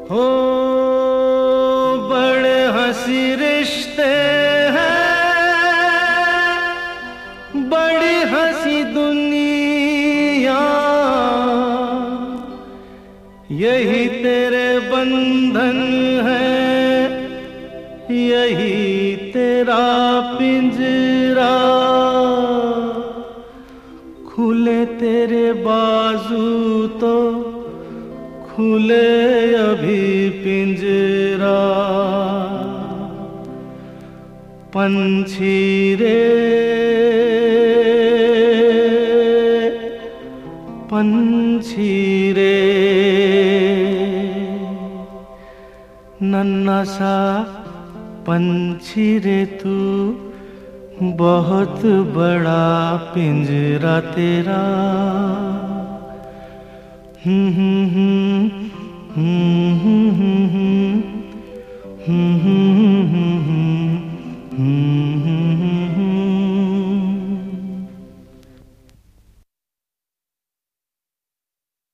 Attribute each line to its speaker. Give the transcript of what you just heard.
Speaker 1: हो बड़े हंसी रिश्ते हैं, बड़ी हंसी दुनिया, यही तेरे बंधन है, यही तेरा पिंजरा। खुले तेरे बाजू तो खुले अभी पिंजरा। पंछी रे पंछी रे, नन्हा सा पंछी रे तू, बहुत बड़ा पिंजरा तेरा।